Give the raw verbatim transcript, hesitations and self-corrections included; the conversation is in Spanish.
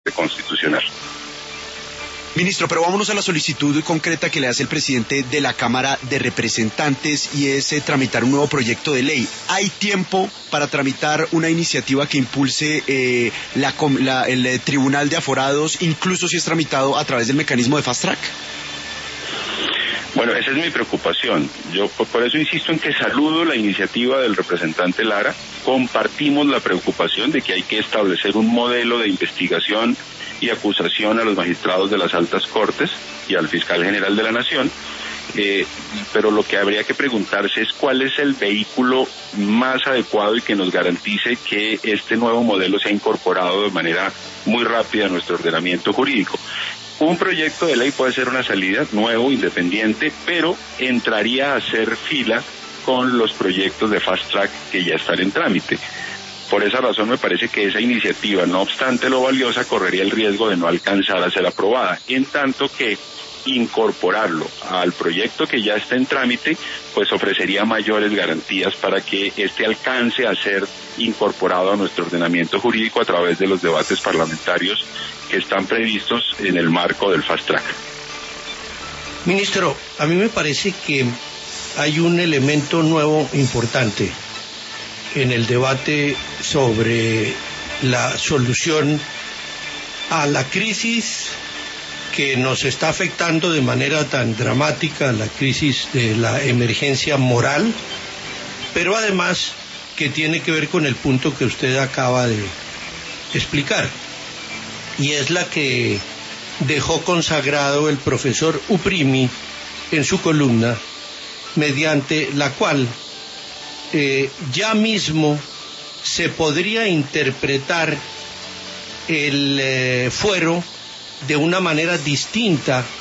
constitucional. Ministro, pero vámonos a la solicitud concreta que le hace el presidente de la Cámara de Representantes y es eh, tramitar un nuevo proyecto de ley. ¿Hay tiempo para tramitar una iniciativa que impulse eh, la, la, el eh, Tribunal de Aforados, incluso si es tramitado a través del mecanismo de Fast Track? Bueno, esa es mi preocupación. Yo por, por eso insisto en que saludo la iniciativa del representante Lara. Compartimos la preocupación de que hay que establecer un modelo de investigación y acusación a los magistrados de las altas cortes y al fiscal general de la nación, eh, pero lo que habría que preguntarse es cuál es el vehículo más adecuado y que nos garantice que este nuevo modelo sea incorporado de manera muy rápida a nuestro ordenamiento jurídico. Un proyecto de ley puede ser una salida nuevo, independiente, pero entraría a hacer fila con los proyectos de Fast Track que ya están en trámite. Por esa razón me parece que esa iniciativa, no obstante lo valiosa, correría el riesgo de no alcanzar a ser aprobada, en tanto que incorporarlo al proyecto que ya está en trámite, pues ofrecería mayores garantías para que este alcance a ser incorporado a nuestro ordenamiento jurídico a través de los debates parlamentarios que están previstos en el marco del Fast Track. Ministro, a mí me parece que hay un elemento nuevo importante en el debate sobre la solución a la crisis que nos está afectando de manera tan dramática, la crisis de la emergencia moral, pero además que tiene que ver con el punto que usted acaba de explicar, y es la que dejó consagrado el profesor Uprimi en su columna, mediante la cual Eh, ya mismo se podría interpretar el eh, fuero de una manera distinta